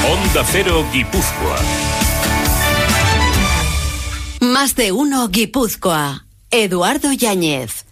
Onda Cero Guipúzcoa. Más de uno Guipúzcoa. Eduardo Yáñez.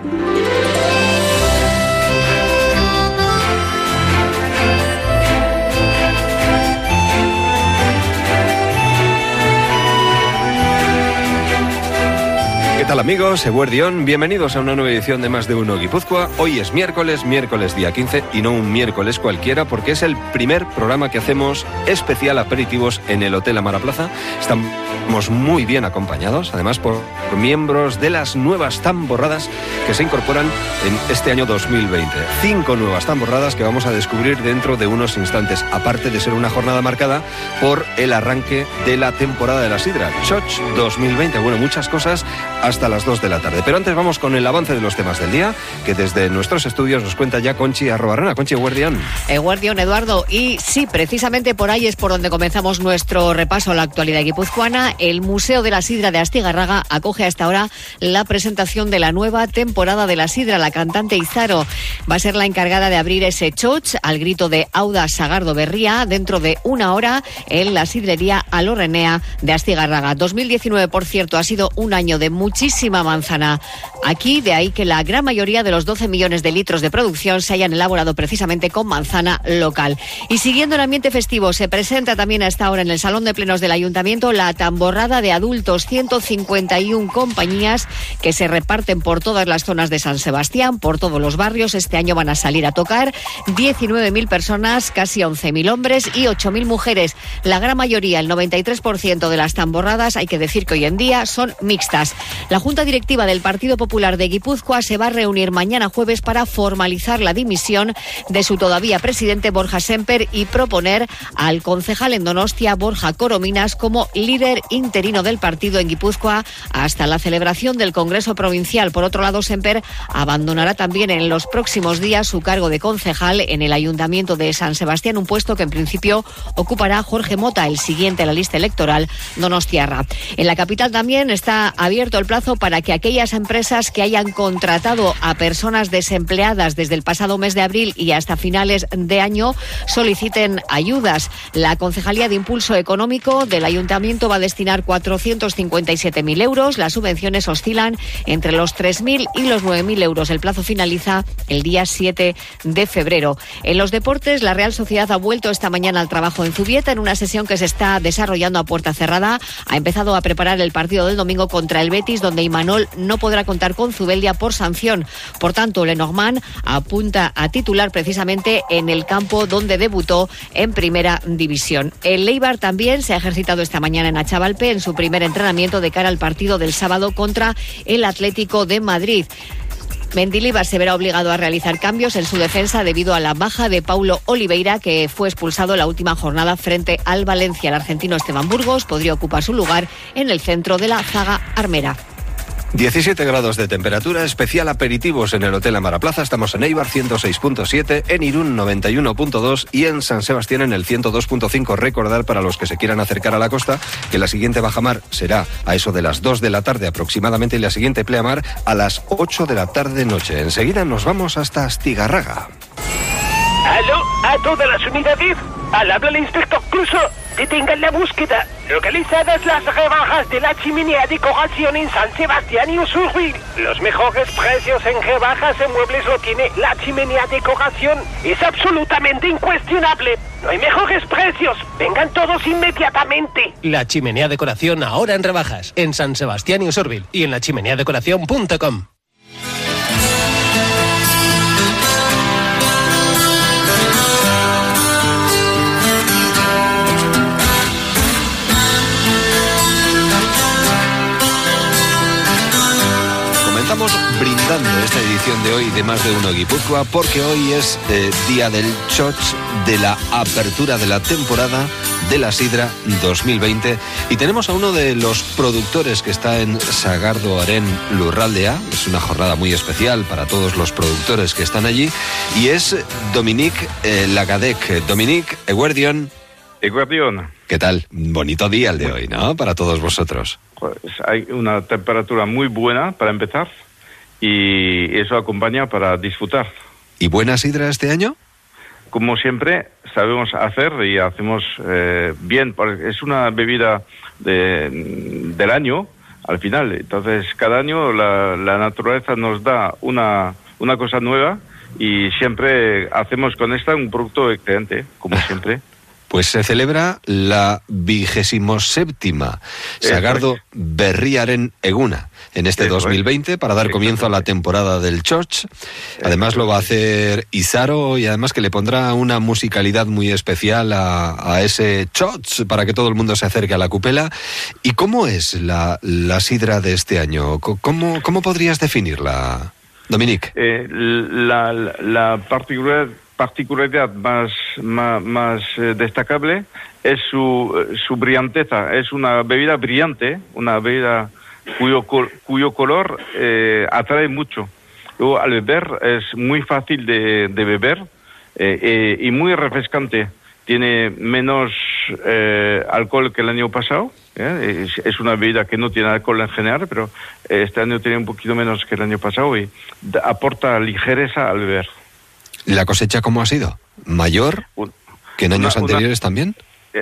¿Qué tal, amigos? Eguerdión, bienvenidos a una nueva edición de Más de Uno Guipúzcoa. Hoy es miércoles día 15, y no un miércoles cualquiera, porque es el primer programa que hacemos especial aperitivos en el Hotel Amara Plaza. Estamos muy bien acompañados, además por miembros de las nuevas tamborradas que se incorporan en este año 2020. 5 nuevas tamborradas que vamos a descubrir dentro de unos instantes, aparte de ser una jornada marcada por el arranque de la temporada de la sidra, Choch 2020. Bueno, muchas cosas hasta las 2 de la tarde. Pero antes vamos con el avance de los temas del día, que desde nuestros estudios nos cuenta ya Conchi Arrobarrena. Conchi, Eguerdión. Eguerdión, Eduardo. Y sí, precisamente por ahí es por donde comenzamos nuestro repaso a la actualidad guipuzcoana. El Museo de la Sidra de Astigarraga acoge a esta hora la presentación de la nueva temporada de la sidra. La cantante Izaro va a ser la encargada de abrir ese choch al grito de Auda Sagardo Berría dentro de una hora en la sidrería Alorrenea de Astigarraga. 2019, por cierto, ha sido un año de muchísima manzana aquí, de ahí que la gran mayoría de los 12 millones de litros de producción se hayan elaborado precisamente con manzana local. Y siguiendo el ambiente festivo, se presenta también a esta hora en el Salón de Plenos del Ayuntamiento la tamborrada de adultos, 151 compañías que se reparten por todas las zonas de San Sebastián, por todos los barrios. Este año van a salir a tocar 19.000 personas, casi 11.000 hombres y 8.000 mujeres. La gran mayoría, el 93% de las tamborradas, hay que decir que hoy en día son mixtas. La Junta Directiva del Partido Popular de Guipúzcoa se va a reunir mañana jueves para formalizar la dimisión de su todavía presidente Borja Semper y proponer al concejal en Donostia, Borja Corominas, como líder interino del partido en Guipúzcoa hasta la celebración del Congreso Provincial. Por otro lado, Semper abandonará también en los próximos días su cargo de concejal en el Ayuntamiento de San Sebastián, un puesto que en principio ocupará Jorge Mota, el siguiente a la lista electoral donostiarra. En la capital también está abierto el plazo para que aquellas empresas que hayan contratado a personas desempleadas desde el pasado mes de abril y hasta finales de año soliciten ayudas. La Concejalía de Impulso Económico del Ayuntamiento va a destinar 457.000 euros. Las subvenciones oscilan entre los 3.000 y los 9.000 euros. El plazo finaliza el día 7 de febrero. En los deportes, la Real Sociedad ha vuelto esta mañana al trabajo en Zubieta en una sesión que se está desarrollando a puerta cerrada. Ha empezado a preparar el partido del domingo contra el Betis, donde Imanol no podrá contar con Zubeldia por sanción. Por tanto, Lenormand apunta a titular precisamente en el campo donde debutó en Primera División. El Eibar también se ha ejercitado esta mañana en Achavalpe en su primer entrenamiento de cara al partido del sábado contra el Atlético de Madrid. Mendilibar se verá obligado a realizar cambios en su defensa debido a la baja de Paulo Oliveira, que fue expulsado la última jornada frente al Valencia. El argentino Esteban Burgos podría ocupar su lugar en el centro de la zaga armera. 17 grados de temperatura, especial aperitivos en el Hotel Amara Plaza. Estamos en Eibar 106.7, en Irún 91.2 y en San Sebastián en el 102.5. Recordar para los que se quieran acercar a la costa que la siguiente bajamar será a eso de las 2 de la tarde aproximadamente y la siguiente pleamar a las 8 de la tarde noche. Enseguida nos vamos hasta Astigarraga. ¿Aló? ¿A todas las unidades? Al habla el inspector Cruzo. Detengan la búsqueda. Localizadas las rebajas de la chimenea decoración en San Sebastián y Usurbil. Los mejores precios en rebajas en muebles lo tiene la chimenea decoración. Es absolutamente incuestionable. No hay mejores precios. Vengan todos inmediatamente. La chimenea decoración ahora en rebajas. En San Sebastián y Usurbil. Y en lachimeneadecoración.com. Estamos brindando esta edición de hoy de Más de Uno Guipúzcoa porque hoy es día del Choch, de la apertura de la temporada de la sidra 2020 y tenemos a uno de los productores que está en Sagardo Aren Lurraldea. Es una jornada muy especial para todos los productores que están allí y es Dominique Lagadec. Dominique, Eguerdión. Eguerdión. ¿Qué tal? Bonito día el de hoy, ¿no? Para todos vosotros. Pues hay una temperatura muy buena para empezar y eso acompaña para disfrutar. ¿Y buena sidra este año? como siempre, sabemos hacer y hacemos bien, porque es una bebida del año, al final. Entonces, cada año la naturaleza nos da una cosa nueva y siempre hacemos con esta un producto excelente, como siempre. Pues se celebra la 27ª Sagardo Berriaren Eguna en este 2020 para dar comienzo a la temporada del Txotx. Además lo va a hacer Izaro y además que le pondrá una musicalidad muy especial a ese Txotx para que todo el mundo se acerque a la cupela. ¿Y cómo es la sidra de este año? ¿Cómo podrías definirla, Dominic? La particularidad más destacable es su brillanteza. Es una bebida brillante, una bebida cuyo color atrae mucho. Luego, al beber es muy fácil de beber y muy refrescante. Tiene menos alcohol que el año pasado. Es una bebida que no tiene alcohol en general, pero este año tiene un poquito menos que el año pasado y aporta ligereza al beber. ¿La cosecha cómo ha sido? ¿Mayor que en años anteriores también?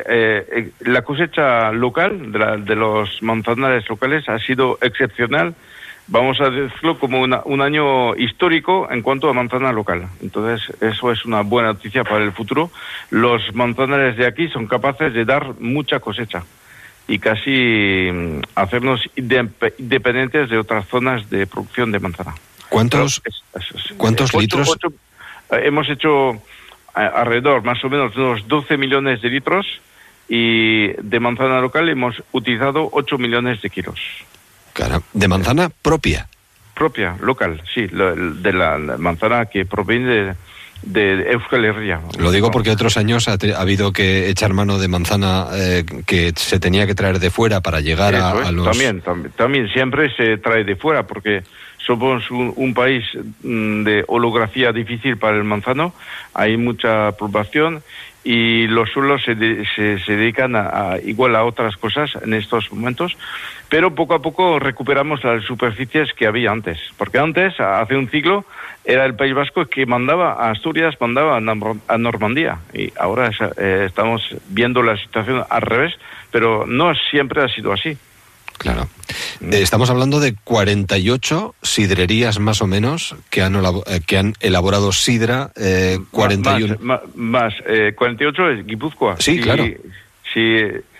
La cosecha local de los manzanares locales ha sido excepcional. Vamos a decirlo como un año histórico en cuanto a manzana local. Entonces, eso es una buena noticia para el futuro. Los manzanares de aquí son capaces de dar mucha cosecha y casi hacernos independientes de otras zonas de producción de manzana. ¿Cuántos litros? Hemos hecho alrededor, más o menos, unos 12 millones de litros y de manzana local hemos utilizado 8 millones de kilos. Claro, ¿de manzana propia? Propia, local, sí, de la manzana que proviene de Euskal Herria. Lo digo porque otros años ha habido que echar mano de manzana que se tenía que traer de fuera para llegar a los... También siempre se trae de fuera porque somos un país de orografía difícil para el manzano, hay mucha población y los suelos se dedican igual a otras cosas en estos momentos, pero poco a poco recuperamos las superficies que había antes, porque antes, hace un siglo, era el País Vasco que mandaba a Asturias, mandaba a Normandía, y ahora estamos viendo la situación al revés, pero no siempre ha sido así. Claro. Estamos hablando de 48 sidrerías más o menos que han elaborado sidra, 41... Más 48 es Guipúzcoa. Sí, claro. Si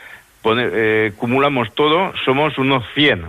acumulamos todo, somos unos 100.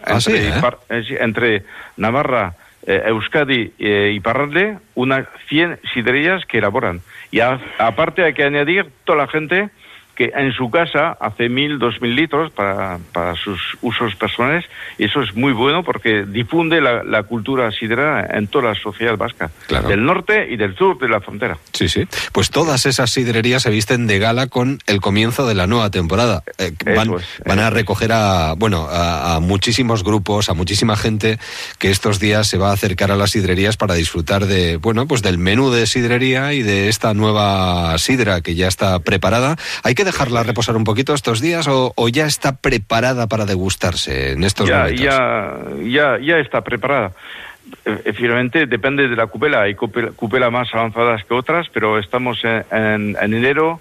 Entre Navarra, Euskadi y Iparralde, unas 100 sidrerías que elaboran. Y aparte hay que añadir toda la gente que en su casa hace 1.000, 2.000 litros para sus usos personales, y eso es muy bueno porque difunde la cultura sidrera en toda la sociedad vasca, claro, del norte y del sur de la frontera. Sí, sí. Pues todas esas sidrerías se visten de gala con el comienzo de la nueva temporada. Van a recoger a muchísimos grupos, a muchísima gente que estos días se va a acercar a las sidrerías para disfrutar de, pues del menú de sidrería y de esta nueva sidra que ya está preparada. Hay que dejarla reposar un poquito estos días o ya está preparada para degustarse en estos momentos? Ya está preparada. Efectivamente, depende de la cupela. Hay cupela más avanzadas que otras, pero estamos en enero.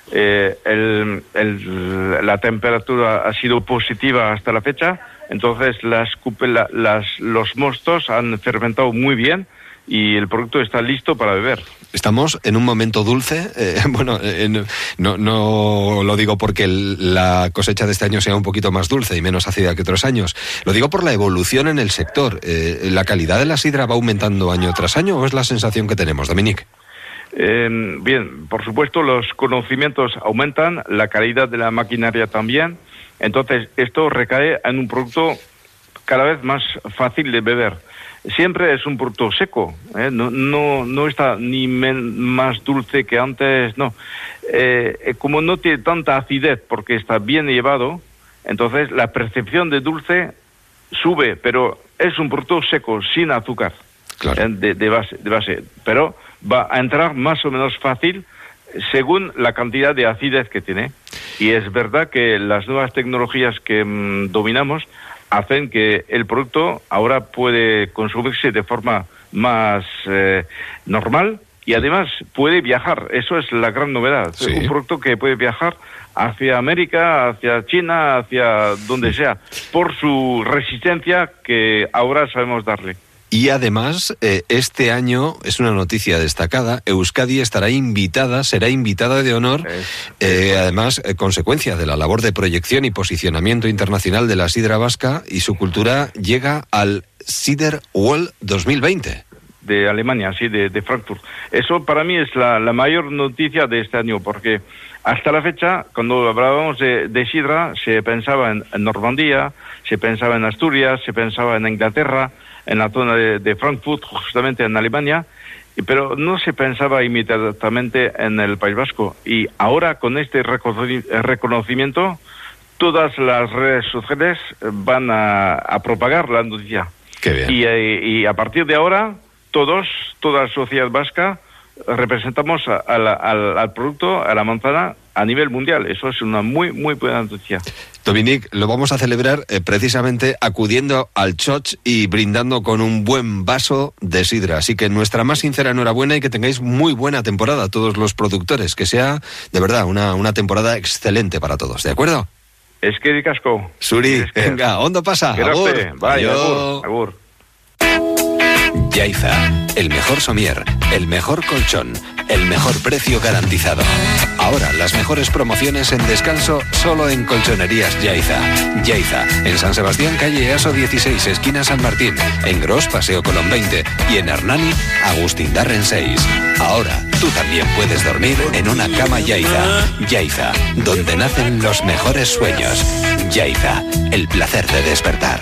La temperatura ha sido positiva hasta la fecha, entonces los mostos han fermentado muy bien y el producto está listo para beber. Estamos en un momento dulce, no lo digo porque la cosecha de este año sea un poquito más dulce y menos ácida que otros años, lo digo por la evolución en el sector. ¿La calidad de la sidra va aumentando año tras año o es la sensación que tenemos, Dominic? Bien, por supuesto los conocimientos aumentan, la calidad de la maquinaria también, entonces esto recae en un producto cada vez más fácil de beber. Siempre es un producto seco, no está ni más dulce que antes, no. Como no tiene tanta acidez porque está bien llevado, entonces la percepción de dulce sube, pero es un producto seco, sin azúcar, claro, de base, pero va a entrar más o menos fácil según la cantidad de acidez que tiene. Y es verdad que las nuevas tecnologías que dominamos hacen que el producto ahora puede consumirse de forma más normal y además puede viajar. Eso es la gran novedad. Sí. Un producto que puede viajar hacia América, hacia China, hacia donde sea, por su resistencia que ahora sabemos darle. Y además, este año, es una noticia destacada, Euskadi será invitada de honor, además, consecuencia de la labor de proyección y posicionamiento internacional de la sidra vasca, y su cultura llega al Cider World 2020. De Alemania, sí, de Frankfurt. Eso para mí es la mayor noticia de este año, porque hasta la fecha, cuando hablábamos de sidra, se pensaba en Normandía, se pensaba en Asturias, se pensaba en Inglaterra, en la zona de Frankfurt, justamente en Alemania, pero no se pensaba inmediatamente en el País Vasco. Y ahora, con este reconocimiento, todas las redes sociales van a propagar la noticia. Qué bien. Y a partir de ahora, toda la sociedad vasca representamos al producto, a la manzana, a nivel mundial. Eso es una muy, muy buena noticia. Dominique, lo vamos a celebrar precisamente acudiendo al Choch y brindando con un buen vaso de sidra. Así que nuestra más sincera enhorabuena y que tengáis muy buena temporada a todos los productores. Que sea, de verdad, una temporada excelente para todos. ¿De acuerdo? Es que casco. Suri, venga, ¿ondo pasa? Gracias. Vaya, agur. Yaiza, el mejor somier, el mejor colchón, el mejor precio garantizado. Ahora las mejores promociones en descanso solo en Colchonerías Yaiza. Yaiza, en San Sebastián, calle Easo 16, esquina San Martín, en Gros, Paseo Colón 20 y en Hernani, Agustín Darren 6. Ahora tú también puedes dormir en una cama Yaiza. Yaiza, donde nacen los mejores sueños. Yaiza, el placer de despertar.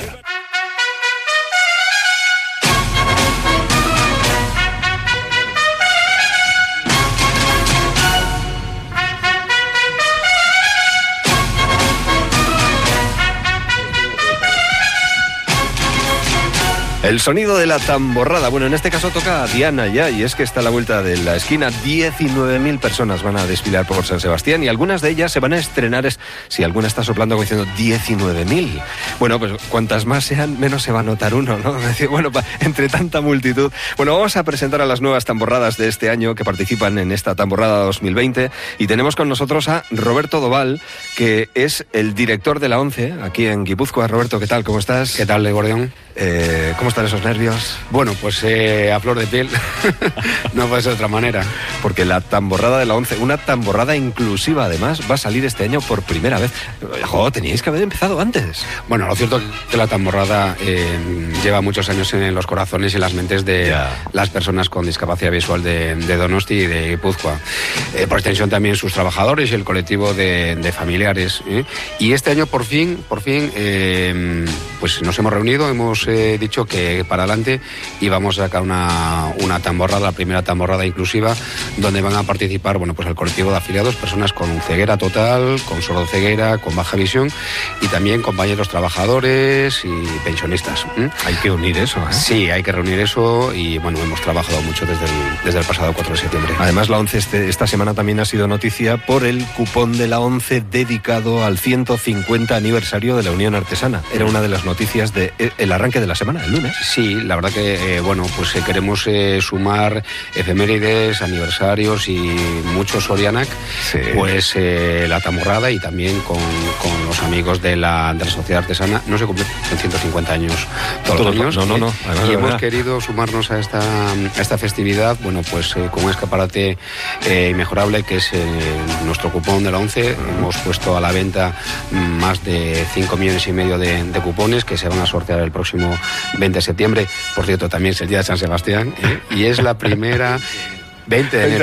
El sonido de la tamborrada. Bueno, en este caso toca a Diana ya, y es que está a la vuelta de la esquina. 19.000 personas van a desfilar por San Sebastián y algunas de ellas se van a estrenar. Si alguna está soplando como diciendo 19.000. Bueno, pues cuantas más sean, menos se va a notar uno, ¿no? Es decir, bueno, entre tanta multitud. Bueno, vamos a presentar a las nuevas tamborradas de este año que participan en esta tamborrada 2020 y tenemos con nosotros a Roberto Doval, que es el director de la ONCE aquí en Guipúzcoa. Roberto, ¿qué tal? ¿Cómo estás? ¿Qué tal, Gordión? ¿Cómo están esos nervios? Bueno, pues a flor de piel. No puede ser de otra manera. Porque la tamborrada de la ONCE, una tamborrada inclusiva además, va a salir este año por primera vez. ¡Jo! Teníais que haber empezado antes. Bueno, lo cierto es que la tamborrada lleva muchos años en los corazones y las mentes de las personas con discapacidad visual de Donosti y de Guipúzcoa. Por extensión también sus trabajadores y el colectivo de familiares. Y este año por fin, pues nos hemos reunido, hemos dicho que para adelante íbamos a sacar una tamborrada, la primera tamborrada inclusiva, donde van a participar, bueno, pues el colectivo de afiliados, personas con ceguera total, con sordoceguera, con baja visión y también compañeros trabajadores y pensionistas. Hay que unir eso, ¿eh? Sí, hay que reunir eso y bueno, hemos trabajado mucho desde el pasado 4 de septiembre. Además, la ONCE esta semana también ha sido noticia por el cupón de la ONCE dedicado al 150 aniversario de la Unión Artesana. Era una de las noticias del arranque de la semana, el lunes. Sí, la verdad que, bueno, pues queremos sumar efemérides, aniversarios y muchos Sorianac, sí. Pues la tamborrada y también con los amigos de la Sociedad Artesana. No se cumplen 150 años todos los años. No. Además, y hemos querido sumarnos a esta festividad, bueno, pues con un escaparate inmejorable que es nuestro cupón de la ONCE. Hemos puesto a la venta más de 5,5 millones de cupones que se van a sortear el próximo 20 de septiembre. Por cierto, también es el día de San Sebastián, y es la primera... 20 de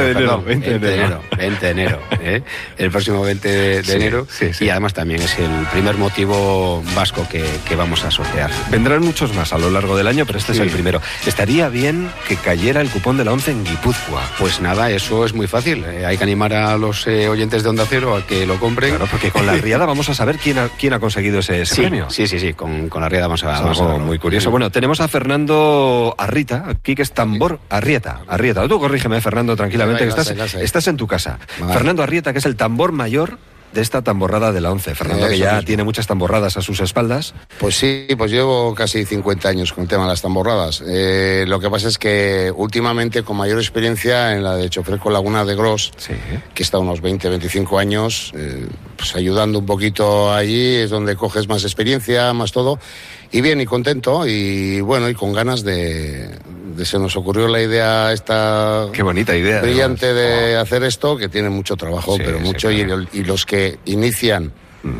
enero, el próximo 20 de enero, sí. Y además también es el primer motivo vasco que vamos a sortear. Vendrán muchos más a lo largo del año, pero este es el primero. ¿Estaría bien que cayera el cupón de la ONCE en Guipúzcoa? Pues nada, eso es muy fácil. Hay que animar a los oyentes de Onda Cero a que lo compren. Claro, porque con la Riada vamos a saber quién ha conseguido ese premio. Sí, con la Riada vamos a algo muy curioso. Bueno, tenemos a Fernando Arrieta, aquí que es tambor Arrieta. Tú corrígeme, Fernando, tranquilamente, que estás en tu casa. Vale. Fernando Arrieta, que es el tambor mayor de esta tamborrada de la 11. Fernando, que ya tiene muchas tamborradas a sus espaldas. Pues sí, pues llevo casi 50 años con el tema de las tamborradas. Lo que pasa es que últimamente, con mayor experiencia en la de Chofresco Laguna de Gros, que está unos 20, 25 años, pues ayudando un poquito allí, es donde coges más experiencia, más todo. Y bien, y contento, y bueno, y con ganas de se nos ocurrió la idea esta... Qué bonita idea. Brillante de hacer esto, que tiene mucho trabajo, pero mucho, claro. Y los que inician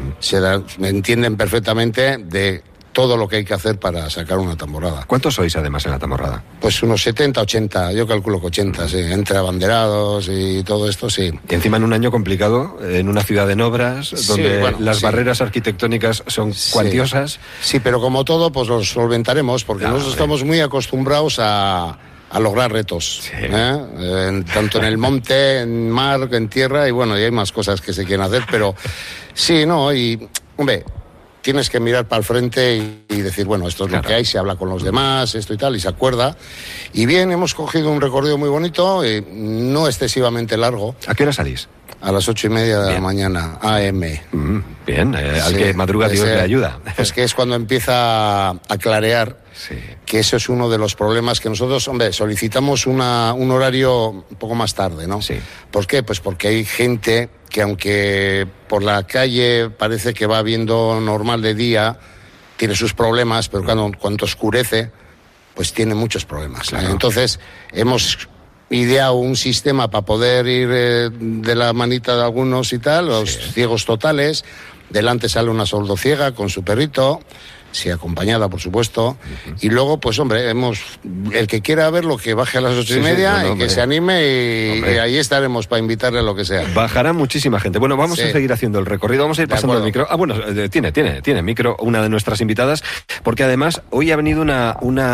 me entienden perfectamente de todo lo que hay que hacer para sacar una tamborrada. ¿Cuántos sois además en la tamborrada? Pues unos 70, 80, yo calculo que 80, sí, entre abanderados y todo esto, sí. Y encima en un año complicado, en una ciudad en obras, donde las barreras arquitectónicas son cuantiosas. Sí, pero como todo, pues los solventaremos, porque nosotros estamos muy acostumbrados a lograr retos, tanto en el monte, en mar, en tierra, y bueno, y hay más cosas que se quieren hacer, pero sí, no, y hombre, tienes que mirar para el frente y decir, bueno, esto es lo que hay, se habla con los demás, esto y tal, y se acuerda. Y bien, hemos cogido un recorrido muy bonito, no excesivamente largo. ¿A qué hora salís? A las 8:30 de la mañana, AM. Bien, al que madruga Dios le ayuda. Pues que es cuando empieza a clarear, que eso es uno de los problemas que nosotros, hombre, solicitamos un horario un poco más tarde, ¿no? Sí. ¿Por qué? Pues porque hay gente que aunque por la calle parece que va viendo normal de día, tiene sus problemas, pero cuando oscurece, pues tiene muchos problemas. Claro. Entonces, hemos ideado un sistema para poder ir de la manita de algunos y tal, los ciegos totales. Delante sale una sordociega con su perrito, sí, acompañada, por supuesto. Y luego, pues hombre, el que quiera verlo, que baje a las 8:30 y que se anime y ahí estaremos para invitarle a lo que sea. Bajará muchísima gente. Bueno, vamos a seguir haciendo el recorrido, vamos a ir pasando el micro. Tiene micro una de nuestras invitadas, porque además hoy ha venido una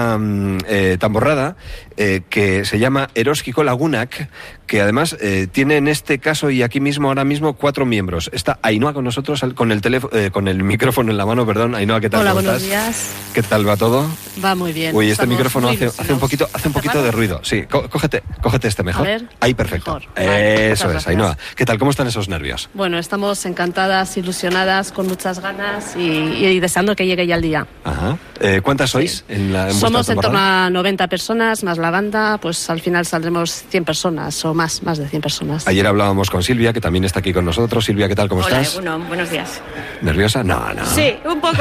tamborrada que se llama Eroskiko Lagunak, que además tiene en este caso y aquí mismo, ahora mismo, 4 miembros. Está Ainhoa con nosotros, con el micrófono en la mano, perdón. Ainhoa, ¿qué tal? Hola, buenos días. ¿Qué tal va todo? Va muy bien. Uy, este micrófono hace un poquito de ruido. Sí, cógete este mejor. A ver. Ahí, perfecto. Mejor. Vale, eso es, Ainhoa. ¿Qué tal? ¿Cómo están esos nervios? Bueno, estamos encantadas, ilusionadas, con muchas ganas y deseando que llegue ya el día. Ajá. ¿Cuántas sois en Somos en torno a 90 personas, más la banda, pues al final saldremos 100 personas o más de 100 personas. Ayer hablábamos con Silvia, que también está aquí con nosotros. Silvia, ¿qué tal? ¿Cómo estás? Hola, buenos días. ¿Nerviosa? No. Sí, un poco.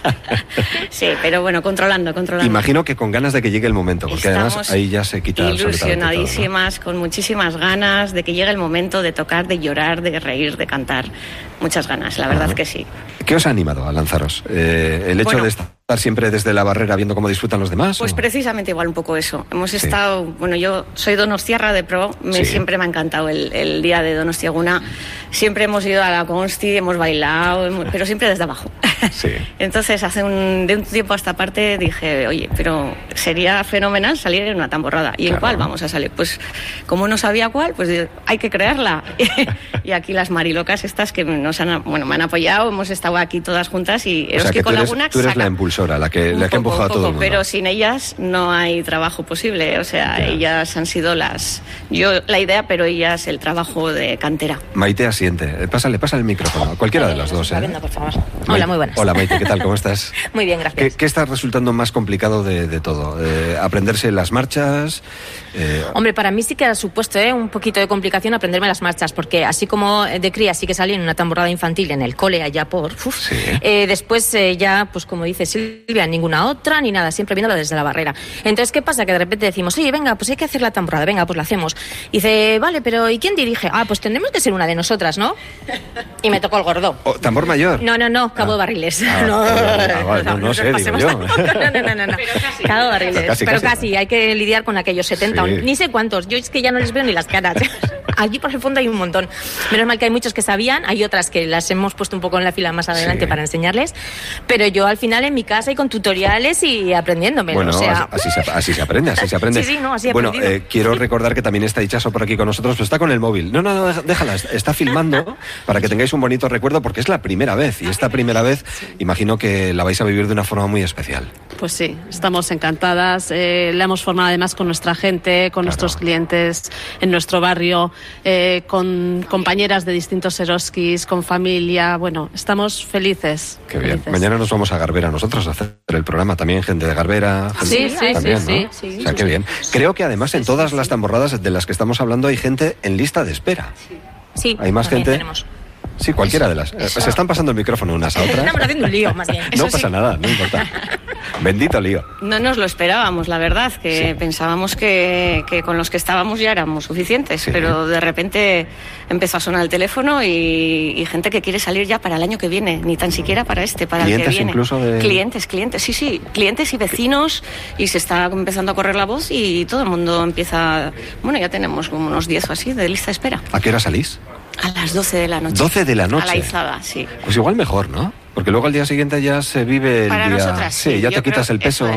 Sí, pero bueno, controlando. Imagino que con ganas de que llegue el momento, porque además ahí ya se quita ilusionadísimas, todo, ¿no? Con muchísimas ganas de que llegue el momento de tocar, de llorar, de reír, de cantar. Muchas ganas, la verdad que sí. ¿Qué os ha animado a lanzaros? ¿El hecho de estar siempre desde la barrera viendo cómo disfrutan los demás? Pues precisamente igual un poco eso. Hemos estado, bueno, yo soy donostiarra de pro, siempre me ha encantado el día de Donostiaguna. Siempre hemos ido a la Consti, hemos bailado, pero siempre desde abajo. Sí. Entonces, de un tiempo a esta parte dije, oye, pero sería fenomenal salir en una tamborrada. ¿Y en cuál vamos a salir? Pues como no sabía cuál, pues hay que crearla. Y aquí las marilocas estas que me han apoyado, hemos estado aquí todas juntas y Eroskiko Lagunak tú eres la impulsora, la que ha empujado a todo el mundo. Pero sin ellas no hay trabajo posible, o sea, ellas han sido la idea, pero ellas el trabajo de cantera. Maite asiente, pásale el micrófono, cualquiera de las dos. Venga, por favor. Hola, muy buenas. Hola Maite, ¿qué tal? ¿Cómo estás? Muy bien, gracias. ¿Qué está resultando más complicado de todo? ¿Aprenderse las marchas? Hombre, para mí sí que ha supuesto un poquito de complicación aprenderme las marchas, porque así como de cría sí que salí en una temporada infantil en el cole allá por... después ya, pues como dice Silvia, ninguna otra ni nada, siempre viéndola desde la barrera. Entonces, ¿qué pasa? Que de repente decimos, oye, venga, pues hay que hacer la temporada, venga, pues la hacemos. Y dice, vale, pero ¿y quién dirige? Pues tendremos que ser una de nosotras, ¿no? Y me tocó el gordo. ¿Tambor mayor? No, Cabo de Barriles. No sé, digo yo. No. Cabo de Barriles. Pero casi, hay que lidiar con aquellos 70, ni sé cuántos. Yo es que ya no les veo ni las caras. Allí por el fondo hay un montón. Menos mal que hay muchos que sabían, hay otras que las hemos puesto un poco en la fila más adelante para enseñarles, pero yo al final en mi casa y con tutoriales y aprendiéndome. Bueno, así se aprende. Sí, así bueno, quiero recordar que también está Itxaso por aquí con nosotros, pero está con el móvil. No, déjala, está filmando para que tengáis un bonito recuerdo, porque es la primera vez, y esta primera vez imagino que la vais a vivir de una forma muy especial. Pues sí, estamos encantadas. La hemos formado además con nuestra gente, con nuestros clientes en nuestro barrio, con compañeras de distintos eroskis, con familia. Bueno, estamos felices. Qué bien. Mañana nos vamos a Garbera nosotros a hacer el programa. También gente de Garbera. Sí, también, ¿no? sí. O sea, qué bien. Creo que además en todas las tamborradas de las que estamos hablando hay gente en lista de espera. Sí, hay más gente. Tenemos. Sí, cualquiera de las. Se están pasando el micrófono unas a otras. Estamos haciendo un lío, más bien. No pasa nada, no importa. Bendito lío. No nos lo esperábamos, la verdad, que pensábamos que con los que estábamos ya éramos suficientes, pero de repente empezó a sonar el teléfono y gente que quiere salir ya para el año que viene, ni tan siquiera para para el que viene. Incluso de... Clientes, sí, clientes y vecinos, y se está empezando a correr la voz y todo el mundo empieza... Bueno, ya tenemos como unos 10 o así de lista de espera. ¿A qué hora salís? A las 12 de la noche. 12 de la noche. A la izada, sí. Pues igual mejor, ¿no? Porque luego al día siguiente ya se vive el para día... nosotras, sí, ya te quitas el peso.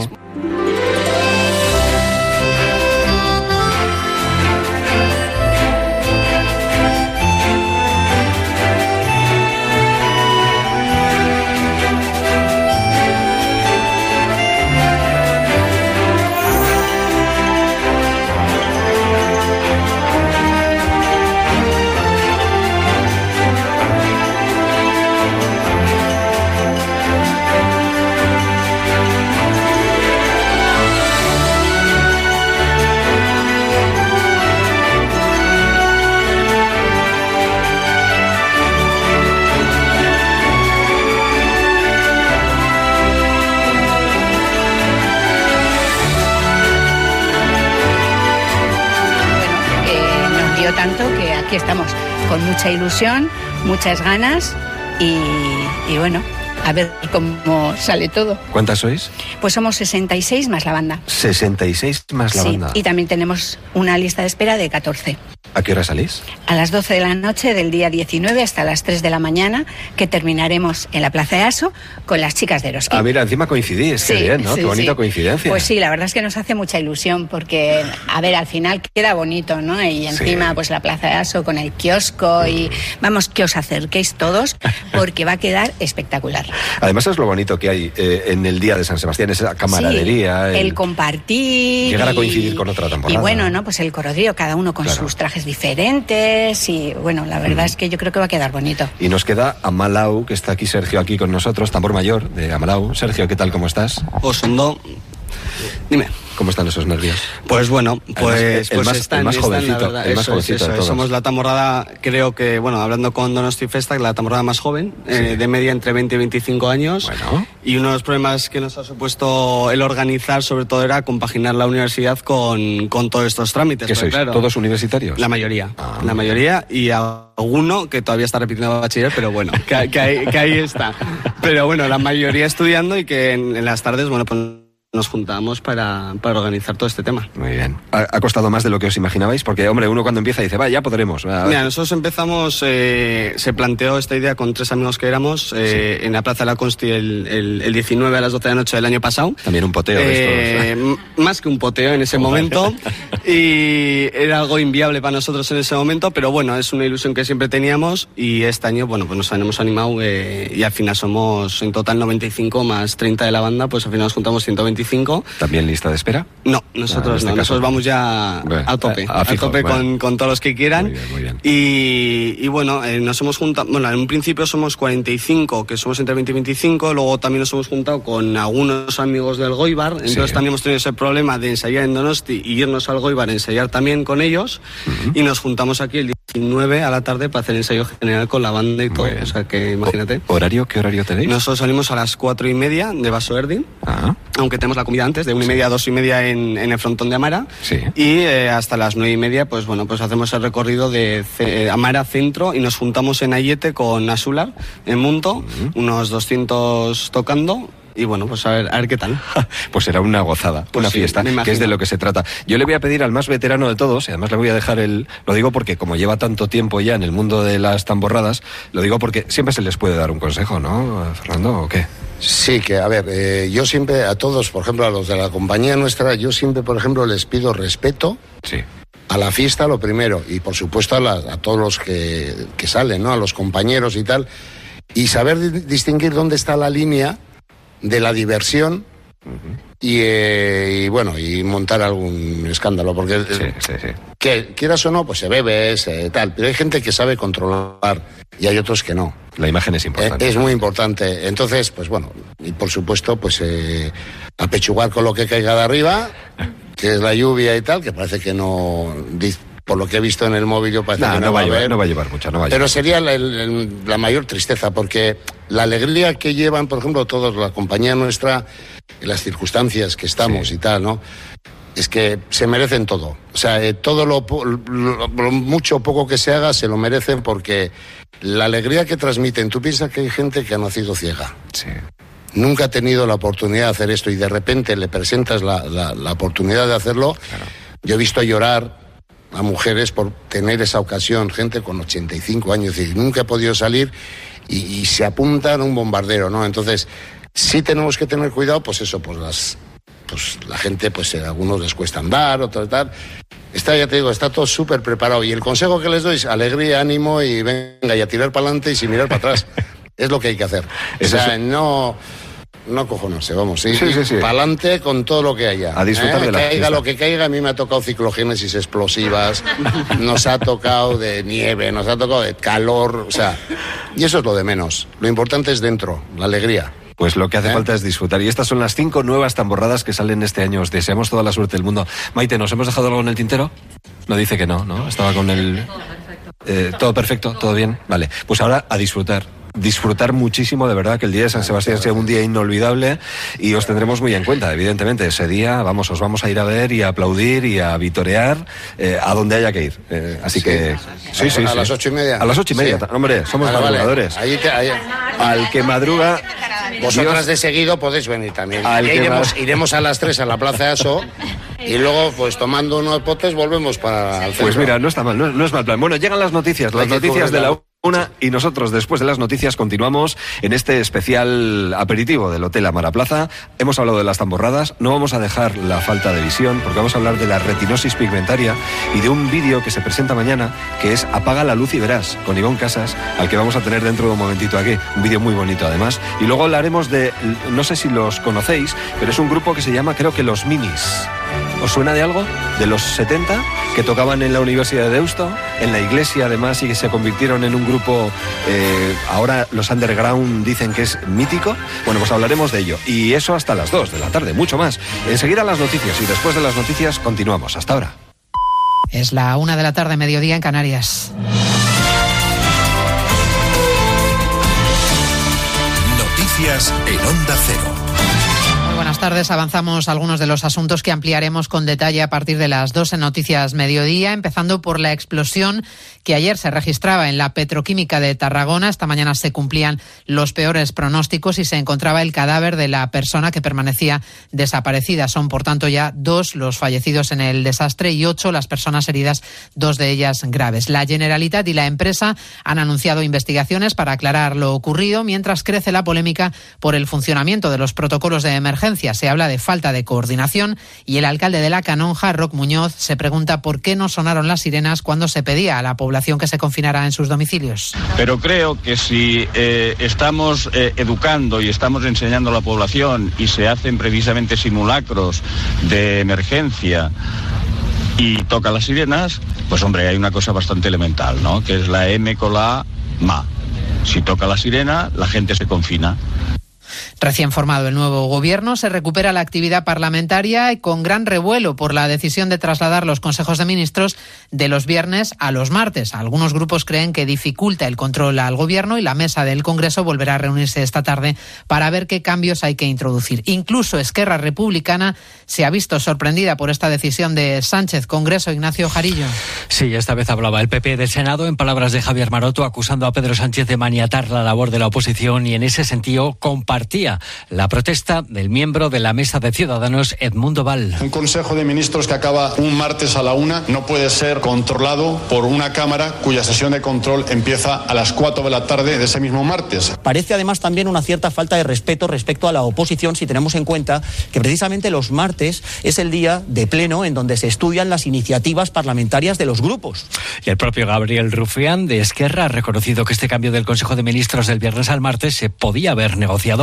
Tanto que aquí estamos con mucha ilusión, muchas ganas y bueno, a ver cómo sale todo. ¿Cuántas sois? Pues somos 66 más la banda. 66 más la banda. Y también tenemos una lista de espera de 14. ¿A qué hora salís? A las 12 de la noche del día 19 hasta las 3 de la mañana, que terminaremos en la Plaza de Aso con las chicas de Eroski. Ah, mira, encima coincidís, qué bien, ¿no? Qué bonita coincidencia. Pues sí, la verdad es que nos hace mucha ilusión porque, a ver, al final queda bonito, ¿no? Y encima, pues la Plaza de Aso con el kiosco y vamos, que os acerquéis todos porque va a quedar espectacular. Además es lo bonito que hay en el Día de San Sebastián, esa camaradería. Sí, el compartir. Llegar a coincidir con otra temporada. Y bueno, ¿no? Pues el corrodío, cada uno con sus trajes diferentes y bueno, la verdad es que yo creo que va a quedar bonito. Y nos queda Amalau, que está aquí Sergio aquí con nosotros, tambor mayor de Amalau. Sergio, ¿qué tal? ¿Cómo estás? Osondo. Dime. ¿Cómo están esos nervios? Pues bueno, pues el más jovencito, el más jovencito de todos. Somos la tamborrada, creo que, bueno, hablando con Donosti Festa, la tamborrada más joven, de media entre 20 y 25 años. Bueno. Y uno de los problemas que nos ha supuesto el organizar, sobre todo, era compaginar la universidad con todos estos trámites. ¿Qué sois? Claro, ¿todos universitarios? La mayoría. La mayoría, y alguno que todavía está repitiendo bachiller, pero bueno, que ahí está. Pero bueno, la mayoría estudiando y que en las tardes, bueno, pues nos juntamos para organizar todo este tema. Muy bien. ¿Ha costado más de lo que os imaginabais? Porque, hombre, uno cuando empieza dice, va, ya podremos. Mira, nosotros empezamos, se planteó esta idea con 3 amigos que éramos en la Plaza de la Consti el 19 a las 12 de la noche del año pasado. También un poteo de estos. Más que un poteo en ese momento. Y era algo inviable para nosotros en ese momento, pero bueno, es una ilusión que siempre teníamos y este año, bueno, pues nos hemos animado y al final somos en total 95 más 30 de la banda, pues al final nos juntamos 125. ¿También lista de espera? No, nosotros no. Nosotros vamos ya a tope. A tope con todos los que quieran. Muy bien, muy bien. Y bueno, nos hemos juntado... Bueno, en un principio somos 45, que somos entre 20 y 25. Luego también nos hemos juntado con algunos amigos del Goibar. Entonces también hemos tenido ese problema de ensayar en Donosti y irnos al Goibar a ensayar también con ellos. Y nos juntamos aquí el 19 a la tarde para hacer el ensayo general con la banda y todo. O sea que imagínate. ¿Horario? ¿Qué horario tenéis? Nosotros salimos a las 4:30 de Baso Erdin. Aunque tenemos la comida antes, de 1:30 a 2:30 en el frontón de Amara. Y hasta las 9:30, pues bueno, pues hacemos el recorrido de Amara Centro y nos juntamos en Ayete con Asular, en Munto, unos 200 tocando. Y bueno, pues a ver qué tal. Pues será una gozada, pues una fiesta, que es de lo que se trata. Yo le voy a pedir al más veterano de todos, y además le voy a dejar lo digo porque como lleva tanto tiempo ya en el mundo de las tamborradas, lo digo porque siempre se les puede dar un consejo, ¿no, Fernando, o qué? Sí, que a ver, yo siempre a todos, por ejemplo a los de la compañía nuestra, yo siempre, por ejemplo, les pido respeto. Sí. A la fiesta lo primero, y por supuesto a todos los que salen, ¿no? A los compañeros y tal, y saber distinguir dónde está la línea de la diversión y bueno, y montar algún escándalo, porque que quieras o no, pues se bebe, tal, pero hay gente que sabe controlar y hay otros que no. La imagen es importante. Es muy importante. Entonces, pues bueno, y por supuesto, pues apechugar con lo que caiga de arriba, que es la lluvia y tal, que parece que no... Por lo que he visto en el móvil, yo parece que no va a llevar mucho. Pero sería la mayor tristeza, porque la alegría que llevan, por ejemplo, todos, la compañía nuestra, en las circunstancias que estamos y tal, ¿no? Es que se merecen todo. O sea, todo lo mucho o poco que se haga se lo merecen, porque la alegría que transmiten, tú piensas que hay gente que ha nacido ciega. Sí. Nunca ha tenido la oportunidad de hacer esto y de repente le presentas la oportunidad de hacerlo. Claro. Yo he visto llorar a mujeres por tener esa ocasión, gente con 85 años, y nunca he podido salir y se apuntan a un bombardero, ¿no? Entonces, sí tenemos que tener cuidado, pues eso, pues la gente, pues a algunos les cuesta andar, otros tal. Ya te digo, está todo súper preparado. Y el consejo que les doy es alegría, ánimo y venga, y a tirar para adelante y sin mirar para atrás. Es lo que hay que hacer. O sea, no cojonarse, vamos, sí. Para adelante con todo lo que haya. A disfrutar de la caiga fiesta. Lo que caiga. A mí me ha tocado ciclogénesis explosivas, nos ha tocado de nieve, nos ha tocado de calor, o sea, y eso es lo de menos. Lo importante es dentro, la alegría. Pues lo que hace falta es disfrutar. Y estas son las 5 nuevas tamborradas que salen este año. Os deseamos toda la suerte del mundo. Maite, ¿nos hemos dejado algo en el tintero? No, dice que no. Estaba con el... todo perfecto, todo bien. Vale, pues ahora a disfrutar. Disfrutar muchísimo, de verdad, que el día de San Sebastián sea un día inolvidable, y os tendremos muy en cuenta, evidentemente. Ese día os vamos a ir a ver y a aplaudir y a vitorear a donde haya que ir. Así que... Sí. A las 8:30. A las 8:30, sí. Hombre, somos madrugadores. Ahí. Al que madruga... Vosotras de seguido podéis venir también. Iremos a las 3 a la Plaza de Aso y luego, pues tomando unos potes, volvemos para el centro. Pues mira, no está mal, no es mal plan. Bueno, llegan las noticias de la 1, y nosotros, después de las noticias, continuamos en este especial aperitivo del Hotel Amara Plaza. Hemos hablado de las tamborradas, no vamos a dejar la falta de visión, porque vamos a hablar de la retinosis pigmentaria y de un vídeo que se presenta mañana, que es Apaga la luz y verás, con Ivonne Casas, al que vamos a tener dentro de un momentito aquí. Un vídeo muy bonito, además. Y luego hablaremos de, no sé si los conocéis, pero es un grupo que se llama, creo que Los Minis. ¿Os suena de algo? De los 70, que tocaban en la Universidad de Deusto, en la iglesia además, y que se convirtieron en un grupo, ahora los underground dicen que es mítico. Bueno, pues hablaremos de ello. Y eso hasta las 2 de la tarde, mucho más. Enseguida las noticias, y después de las noticias continuamos. Hasta ahora. Es la 1 de la tarde, mediodía en Canarias. Noticias en Onda Cero. Buenas tardes. Avanzamos algunos de los asuntos que ampliaremos con detalle a partir de las 2 en Noticias Mediodía, empezando por la explosión que ayer se registraba en la petroquímica de Tarragona. Esta mañana se cumplían los peores pronósticos y se encontraba el cadáver de la persona que permanecía desaparecida. Son, por tanto, ya 2 los fallecidos en el desastre y 8 las personas heridas, 2 de ellas graves. La Generalitat y la empresa han anunciado investigaciones para aclarar lo ocurrido, mientras crece la polémica por el funcionamiento de los protocolos de emergencia. Se habla de falta de coordinación y el alcalde de La Canonja, Roc Muñoz, se pregunta por qué no sonaron las sirenas cuando se pedía a la población que se confinara en sus domicilios. Pero creo que si estamos educando y estamos enseñando a la población y se hacen precisamente simulacros de emergencia y tocan las sirenas, pues hombre, hay una cosa bastante elemental, ¿no? Que es la M con la MA. Si toca la sirena, la gente se confina. Recién formado el nuevo gobierno, se recupera la actividad parlamentaria y con gran revuelo por la decisión de trasladar los consejos de ministros de los viernes a los martes. Algunos grupos creen que dificulta el control al gobierno y la mesa del Congreso volverá a reunirse esta tarde para ver qué cambios hay que introducir. Incluso Esquerra Republicana se ha visto sorprendida por esta decisión de Sánchez. Congreso, Ignacio Jarillo. Sí, esta vez hablaba el PP del Senado, en palabras de Javier Maroto, acusando a Pedro Sánchez de maniatar la labor de la oposición, y en ese sentido compartía la protesta del miembro de la Mesa de Ciudadanos, Edmundo Val. Un Consejo de Ministros que acaba un martes a la 1 no puede ser controlado por una Cámara cuya sesión de control empieza a las 4 de la tarde de ese mismo martes. Parece además también una cierta falta de respeto respecto a la oposición, si tenemos en cuenta que precisamente los martes es el día de pleno en donde se estudian las iniciativas parlamentarias de los grupos. Y el propio Gabriel Rufián de Esquerra ha reconocido que este cambio del Consejo de Ministros del viernes al martes se podía haber negociado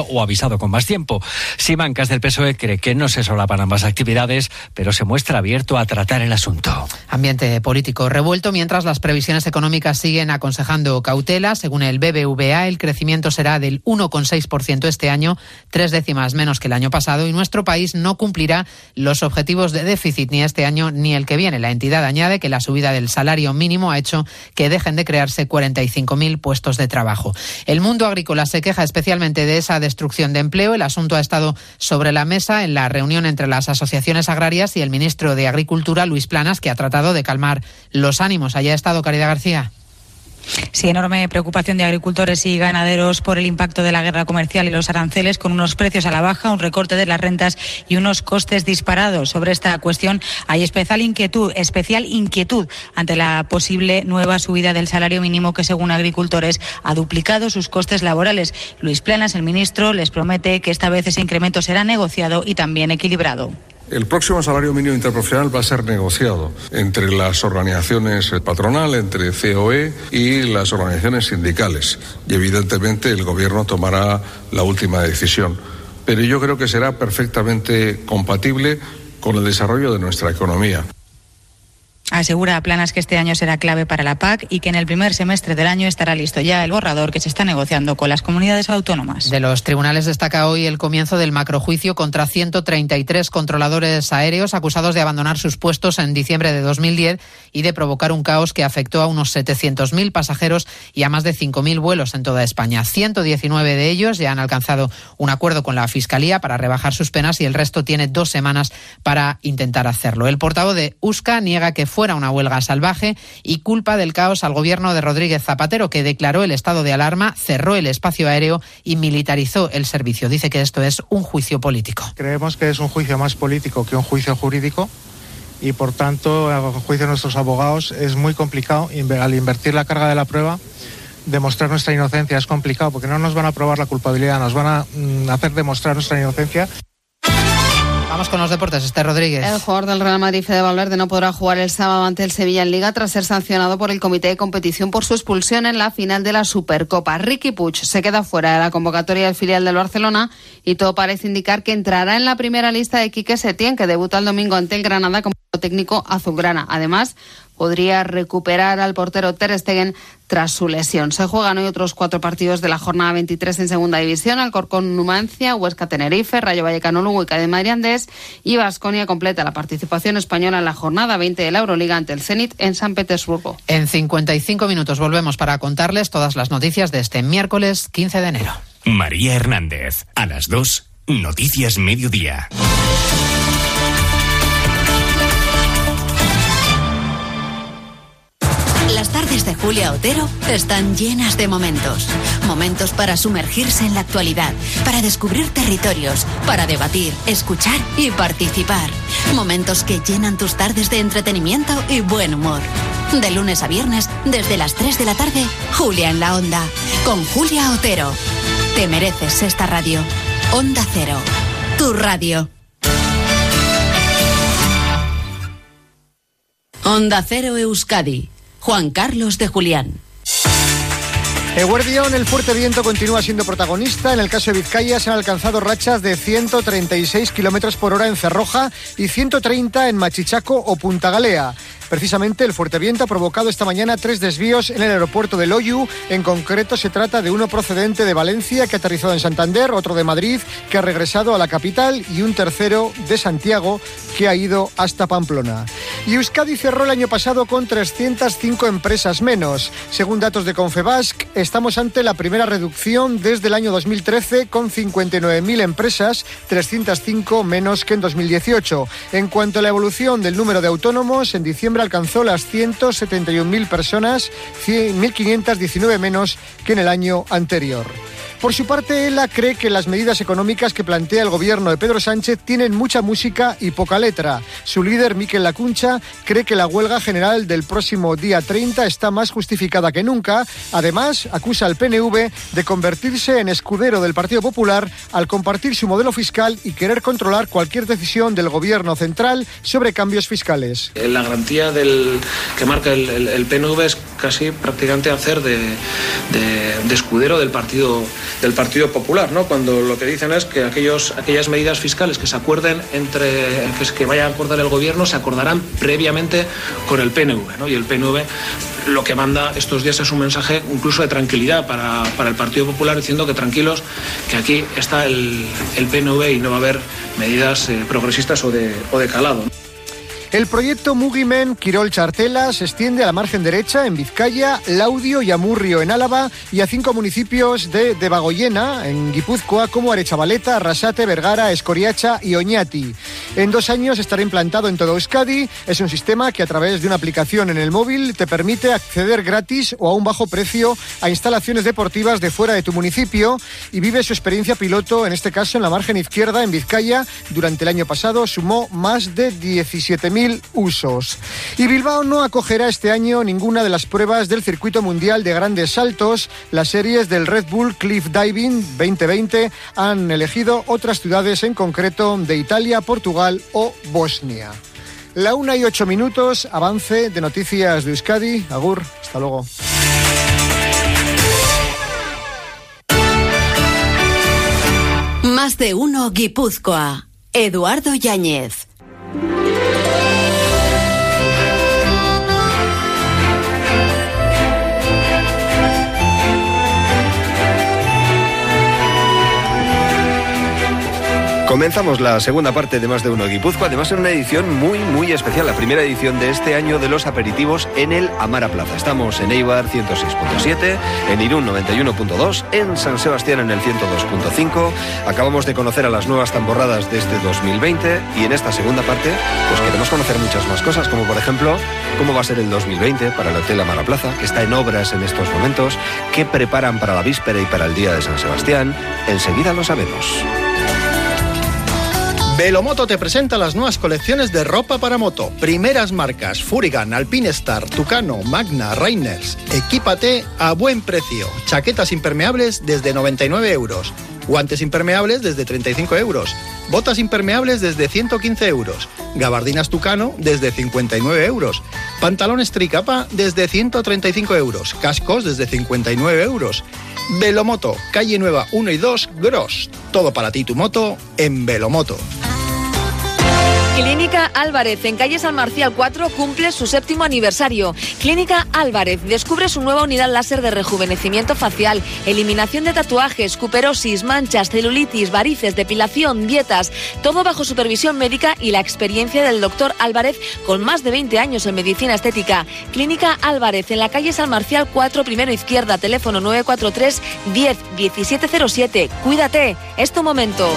o avisado con más tiempo. Simancas del PSOE cree que no se solapan ambas actividades, pero se muestra abierto a tratar el asunto. Ambiente político revuelto mientras las previsiones económicas siguen aconsejando cautela. Según el BBVA, el crecimiento será del 1,6% este año, 3 décimas menos que el año pasado, y nuestro país no cumplirá los objetivos de déficit ni este año ni el que viene. La entidad añade que la subida del salario mínimo ha hecho que dejen de crearse 45.000 puestos de trabajo. El mundo agrícola se queja especialmente de esa destrucción de empleo. El asunto ha estado sobre la mesa en la reunión entre las asociaciones agrarias y el ministro de Agricultura, Luis Planas, que ha tratado de calmar los ánimos. Allá ha estado Caridad García. Sí, enorme preocupación de agricultores y ganaderos por el impacto de la guerra comercial y los aranceles, con unos precios a la baja, un recorte de las rentas y unos costes disparados. Sobre esta cuestión hay especial inquietud ante la posible nueva subida del salario mínimo que, según agricultores, ha duplicado sus costes laborales. Luis Planas, el ministro, les promete que esta vez ese incremento será negociado y también equilibrado. El próximo salario mínimo interprofesional va a ser negociado entre las organizaciones patronal, entre COE y las organizaciones sindicales. Y evidentemente el Gobierno tomará la última decisión. Pero yo creo que será perfectamente compatible con el desarrollo de nuestra economía. Asegura Planas que este año será clave para la PAC y que en el primer semestre del año estará listo ya el borrador que se está negociando con las comunidades autónomas. De los tribunales destaca hoy el comienzo del macrojuicio contra 133 controladores aéreos acusados de abandonar sus puestos en diciembre de 2010 y de provocar un caos que afectó a unos 700.000 pasajeros y a más de 5.000 vuelos en toda España. 119 de ellos ya han alcanzado un acuerdo con la Fiscalía para rebajar sus penas y el resto tiene 2 semanas para intentar hacerlo. El portavoz de USCA niega que fuera una huelga salvaje y culpa del caos al gobierno de Rodríguez Zapatero, que declaró el estado de alarma, cerró el espacio aéreo y militarizó el servicio. Dice que esto es un juicio político. Creemos que es un juicio más político que un juicio jurídico y, por tanto, a juicio de nuestros abogados es muy complicado, al invertir la carga de la prueba, demostrar nuestra inocencia. Es complicado porque no nos van a probar la culpabilidad, nos van a hacer demostrar nuestra inocencia. Vamos con los deportes, Esther Rodríguez. El jugador del Real Madrid, Fede Valverde, no podrá jugar el sábado ante el Sevilla en Liga tras ser sancionado por el Comité de Competición por su expulsión en la final de la Supercopa. Riqui Puig se queda fuera de la convocatoria del filial del Barcelona y todo parece indicar que entrará en la primera lista de Quique Setién, que debuta el domingo ante el Granada como técnico azulgrana. Además, podría recuperar al portero Ter Stegen tras su lesión. Se juegan hoy otros 4 partidos de la jornada 23 en Segunda División: Alcorcón Numancia, Huesca Tenerife, Rayo Vallecano Lugo y Cádiz Madrid Andés, y Baskonia completa la participación española en la jornada 20 de la Euroliga ante el Zenit en San Petersburgo. En 55 minutos volvemos para contarles todas las noticias de este miércoles 15 de enero. María Hernández, a las 2, Noticias Mediodía. Las tardes de Julia Otero están llenas de momentos. Momentos para sumergirse en la actualidad, para descubrir territorios, para debatir, escuchar y participar. Momentos que llenan tus tardes de entretenimiento y buen humor. De lunes a viernes, desde las 3 de la tarde, Julia en la Onda. Con Julia Otero. Te mereces esta radio. Onda Cero. Tu radio. Onda Cero Euskadi. Juan Carlos de Julián. Eguerdión, el fuerte viento continúa siendo protagonista. En el caso de Vizcaya se han alcanzado rachas de 136 kilómetros por hora en Cerroja y 130 en Machichaco o Punta Galea. Precisamente el fuerte viento ha provocado esta mañana 3 desvíos en el aeropuerto de Loiu. En concreto se trata de uno procedente de Valencia que ha aterrizado en Santander, otro de Madrid que ha regresado a la capital y un tercero de Santiago que ha ido hasta Pamplona. Y Euskadi cerró el año pasado con 305 empresas menos. Según datos de Confebask, estamos ante la primera reducción desde el año 2013 con 59.000 empresas, 305 menos que en 2018. En cuanto a la evolución del número de autónomos, en diciembre alcanzó las 171.000 personas, 1.519 menos que en el año anterior. Por su parte, ELA cree que las medidas económicas que plantea el gobierno de Pedro Sánchez tienen mucha música y poca letra. Su líder, Mikel Lacuncha, cree que la huelga general del próximo día 30 está más justificada que nunca. Además, acusa al PNV de convertirse en escudero del Partido Popular al compartir su modelo fiscal y querer controlar cualquier decisión del gobierno central sobre cambios fiscales. La garantía que marca el PNV es casi prácticamente hacer de escudero del Partido del Partido Popular, ¿no? Cuando lo que dicen es que aquellas medidas fiscales que se acuerden que vaya a acordar el gobierno se acordarán previamente con el PNV, ¿no? Y el PNV lo que manda estos días es un mensaje incluso de tranquilidad para el Partido Popular, diciendo que tranquilos, que aquí está el PNV y no va a haber medidas progresistas o de calado, ¿no? El proyecto Mugimen Quirol-Chartela se extiende a la margen derecha en Vizcaya, Laudio y Amurrio en Álava y a 5 municipios de Debagoiena en Guipúzcoa como Arechavaleta, Arrasate, Vergara, Escoriacha y Oñati. En 2 años estará implantado en todo Euskadi. Es un sistema que a través de una aplicación en el móvil te permite acceder gratis o a un bajo precio a instalaciones deportivas de fuera de tu municipio y vive su experiencia piloto, en este caso en la margen izquierda en Vizcaya. Durante el año pasado sumó más de 17.000 usos. Y Bilbao no acogerá este año ninguna de las pruebas del circuito mundial de grandes saltos. Las series del Red Bull Cliff Diving 2020 han elegido otras ciudades, en concreto de Italia, Portugal o Bosnia. 1:08, avance de noticias de Euskadi. Agur, hasta luego. Más de uno Guipúzcoa. Eduardo Yáñez. Comenzamos la segunda parte de Más de uno Guipúzcoa, además en una edición muy especial, la primera edición de este año de los aperitivos en el Amara Plaza. Estamos en Eibar 106.7, en Irún 91.2, en San Sebastián en el 102.5. Acabamos de conocer a las nuevas tamborradas de este 2020 y en esta segunda parte pues queremos conocer muchas más cosas, como por ejemplo cómo va a ser el 2020 para el Hotel Amara Plaza, que está en obras en estos momentos, qué preparan para la víspera y para el día de San Sebastián. Enseguida lo sabemos. Velomoto te presenta las nuevas colecciones de ropa para moto. Primeras marcas: Furigan, Alpinestar, Tucano, Magna, Reiners. Equípate a buen precio. Chaquetas impermeables desde 99 euros. Guantes impermeables desde 35 euros. Botas impermeables desde 115 euros. Gabardinas Tucano desde 59 euros. Pantalones tricapa desde 135 euros. Cascos desde 59 euros. Velomoto, calle Nueva 1 y 2, Gros. Todo para ti y tu moto en Velomoto. Clínica Álvarez, en calle San Marcial 4, cumple su 7º aniversario. Clínica Álvarez descubre su nueva unidad láser de rejuvenecimiento facial, eliminación de tatuajes, cuperosis, manchas, celulitis, varices, depilación, dietas, todo bajo supervisión médica y la experiencia del doctor Álvarez, con más de 20 años en medicina estética. Clínica Álvarez, en la calle San Marcial 4, primero izquierda, teléfono 943 10 1707. Cuídate, es tu momento.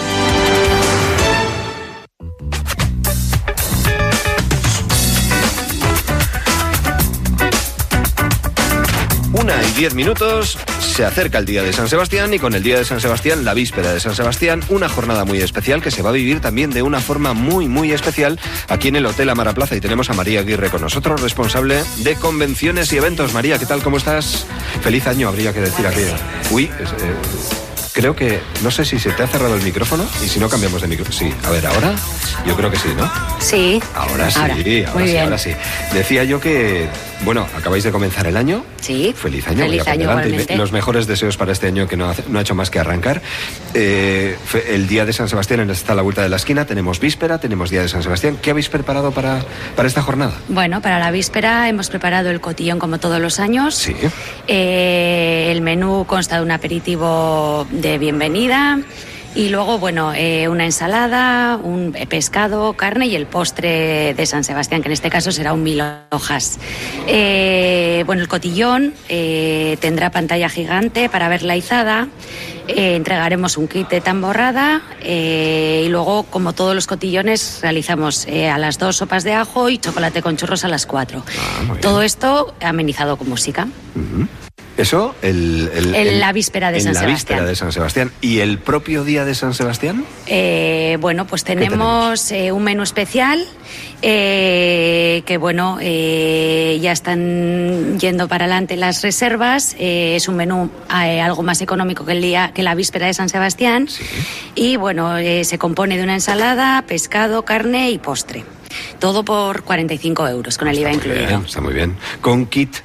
1:10, se acerca el día de San Sebastián y con el día de San Sebastián, la víspera de San Sebastián, una jornada muy especial que se va a vivir también de una forma muy especial aquí en el Hotel Amara Plaza y tenemos a María Aguirre con nosotros, responsable de convenciones y eventos. María, ¿qué tal? ¿Cómo estás? Feliz año, habría que decir aquí. Uy, creo que, no sé si se te ha cerrado el micrófono y si no cambiamos de micrófono. Sí, a ver, ¿ahora? Yo creo que sí, ¿no? Sí. Ahora sí. Decía yo que, bueno, acabáis de comenzar el año. Sí. Feliz año. Feliz año, igualmente. Los mejores deseos para este año que no ha hecho más que arrancar. El día de San Sebastián está a la vuelta de la esquina. Tenemos víspera, tenemos día de San Sebastián. ¿Qué habéis preparado para esta jornada? Bueno, para la víspera hemos preparado el cotillón como todos los años. Sí. El menú consta de un aperitivo de bienvenida y luego, bueno, una ensalada, un pescado, carne y el postre de San Sebastián, que en este caso será un 1000 hojas. Bueno, el cotillón tendrá pantalla gigante para ver la izada. Entregaremos un kit de tamborrada y luego, como todos los cotillones, realizamos a las 2 sopas de ajo y chocolate con churros a las 4. Todo esto amenizado con música. Uh-huh. Eso, la víspera de San Sebastián. La víspera de San Sebastián. ¿Y el propio día de San Sebastián? Bueno, pues tenemos un menú especial que, bueno, ya están yendo para adelante las reservas. Es un menú algo más económico que la víspera de San Sebastián. Sí. Y, bueno, se compone de una ensalada, pescado, carne y postre. Todo por 45 euros, con el IVA incluido. Está muy bien. ¿Con kit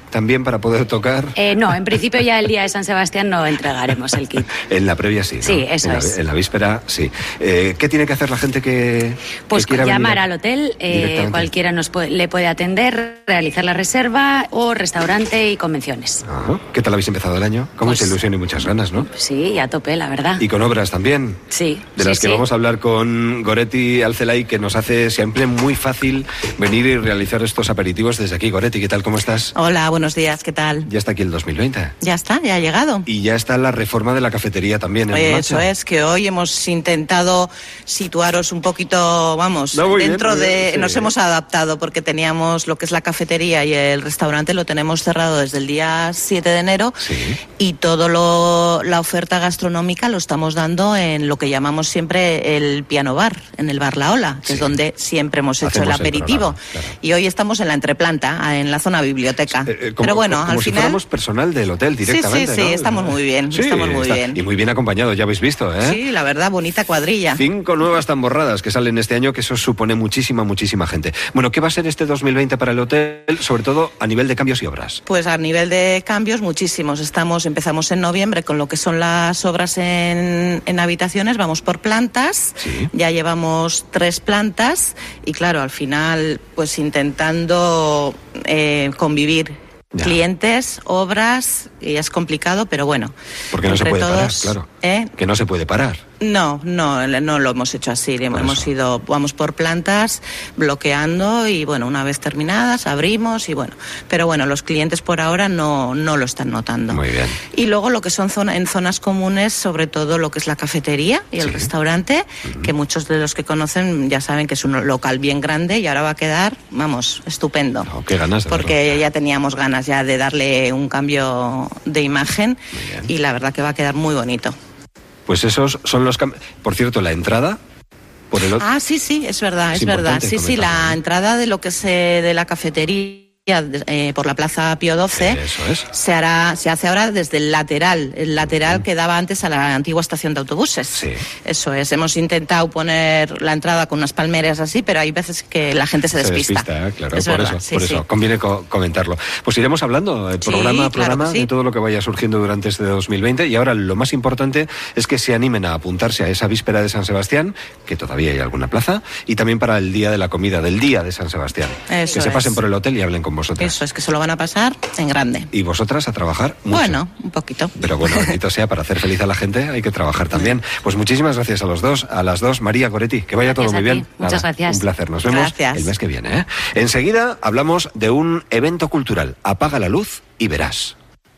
también para poder tocar? No, en principio ya el día de San Sebastián no entregaremos el kit. En la previa sí, ¿no? Sí, eso es. En la víspera sí. ¿Qué tiene que hacer la gente que quiera llamar venir al hotel, cualquiera le puede atender, realizar la reserva o restaurante y convenciones. Ajá. ¿Qué tal habéis empezado el año? Con mucha ilusión y muchas ganas, ¿no? Sí, a tope, la verdad. Y con obras también. Sí. De las que vamos a hablar con Goretti Alcelay, que nos hace siempre muy fácil venir y realizar estos aperitivos desde aquí. Goretti, ¿qué tal? ¿Cómo estás? Hola, buenos días, ¿qué tal? Ya está aquí el 2020. Ya está, ya ha llegado. Y ya está la reforma de la cafetería también. Eso es, que hoy hemos intentado situaros un poquito, dentro de... Sí. Nos hemos adaptado porque teníamos lo que es la cafetería y el restaurante lo tenemos cerrado desde el día 7 de enero y todo la oferta gastronómica lo estamos dando en lo que llamamos siempre el piano bar, en el bar La Ola, que es donde siempre hemos hecho el aperitivo. Claro. Y hoy estamos en la entreplanta, en la zona biblioteca. Pero bueno, como al si final... fuéramos personal del hotel directamente, Sí, ¿no? estamos muy bien, estamos muy bien. Y muy bien acompañados, ya habéis visto, ¿eh? Sí, la verdad, bonita cuadrilla. 5 nuevas tamborradas que salen este año, que eso supone muchísima gente. Bueno, ¿qué va a ser este 2020 para el hotel, sobre todo a nivel de cambios y obras? Pues a nivel de cambios, muchísimos. Empezamos en noviembre con lo que son las obras en habitaciones, vamos por plantas, ya llevamos 3 plantas y claro, al final pues intentando convivir. Ya. Clientes, obras, y es complicado, pero bueno. Porque no se puede parar, claro. Que no se puede parar. No lo hemos hecho así. Vamos por plantas, bloqueando y bueno, una vez terminadas, abrimos y bueno. Pero bueno, los clientes por ahora no lo están notando. Muy bien. Y luego lo que son en zonas comunes, sobre todo lo que es la cafetería y el restaurante, que muchos de los que conocen ya saben que es un local bien grande y ahora va a quedar, estupendo. Oh, qué ganas de porque verlo. Ya teníamos ganas ya de darle un cambio de imagen y la verdad que va a quedar muy bonito. Pues esos son los cambios. Por cierto, la entrada por el otro. Sí, es verdad. Sí, la entrada de lo que es de la cafetería por la Plaza Pío XII se hace ahora desde el lateral que daba antes a la antigua estación de autobuses. Sí. Eso es, hemos intentado poner la entrada con unas palmeras así, pero hay veces que la gente se despista. Claro, es por verdad, eso conviene comentarlo. Pues iremos hablando programa a programa de todo lo que vaya surgiendo durante este 2020 y ahora lo más importante es que se animen a apuntarse a esa víspera de San Sebastián, que todavía hay alguna plaza, y también para el día de la comida del día de San Sebastián. Eso que se pasen por el hotel y hablen con vosotras. Eso es, que se lo van a pasar en grande. ¿Y vosotras a trabajar mucho? Bueno, un poquito. Pero bueno, bendito sea, para hacer feliz a la gente hay que trabajar también. Pues muchísimas gracias a las dos. María, Goretti, que vaya todo muy bien. Muchas gracias. Un placer, nos vemos el mes que viene. Enseguida hablamos de un evento cultural. Apaga la luz y verás.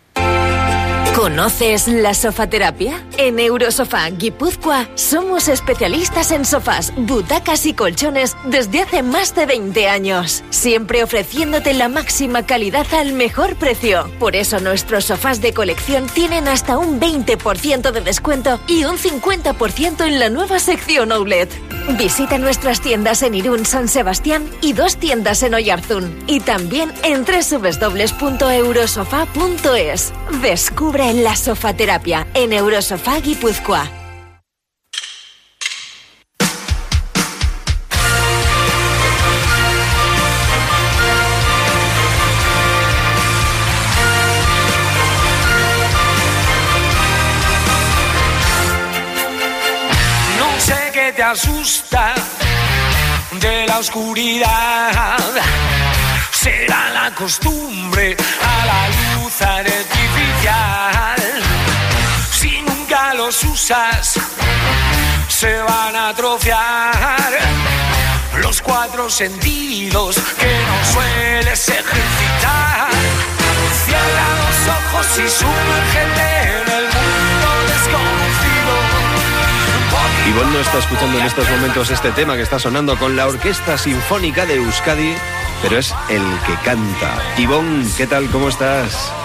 ¿Conoces la sofaterapia? En Eurosofá Guipúzcoa somos especialistas en sofás, butacas y colchones desde hace más de 20 años, siempre ofreciéndote la máxima calidad al mejor precio. Por eso nuestros sofás de colección tienen hasta un 20% de descuento y un 50% en la nueva sección Outlet. Visita nuestras tiendas en Irún, San Sebastián y 2 tiendas en Oyarzún y también en www.eurosofá.es. Descubre la sofaterapia en Eurosofá Guipúzcoa. No sé qué te asusta de la oscuridad. Será la costumbre a la luz artificial. Si nunca los usas, se van a atrofiar los 4 sentidos que no sueles ejercitar. Cierra los ojos y sumérgete en el mundo desconocido. Ivonne no está escuchando en estos momentos este tema que está sonando con la Orquesta Sinfónica de Euskadi, pero es el que canta. Ivonne, ¿qué tal? ¿Cómo estás?